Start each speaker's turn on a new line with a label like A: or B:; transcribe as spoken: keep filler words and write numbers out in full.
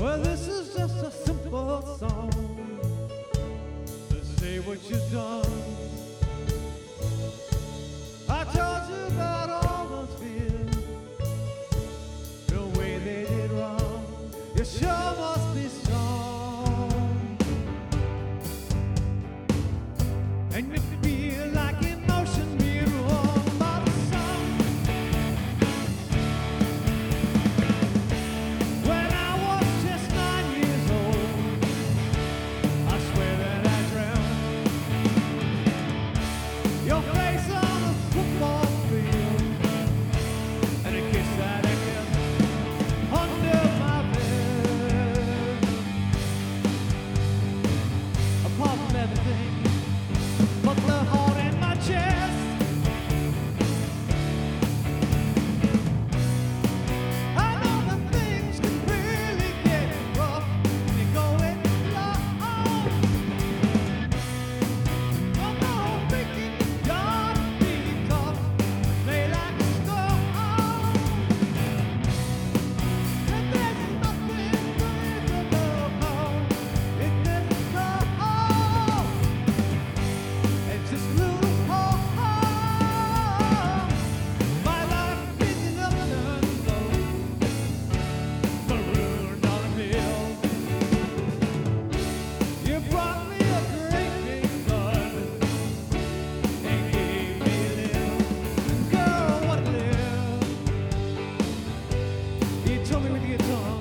A: Well, this is just a simple song to say what you've done. I told you about all those fears, the way they did wrong. You sure must be strong, and you feel like emotion being warmed by the sun. When I was just nine years old, I swear that I drowned your face on the football field, and a kiss that I kept under my bed. Apart from everything but the heart in my chest, I know that things can really get rough when you're going low. I'm not thinking you're being tough, play like a stone. And there's nothing reasonable cause it doesn't go. It's just little hole. My life is up and low, marooned on a hill. You brought me a great big flood and gave me a live. Girl, what a live. You told me with your tongue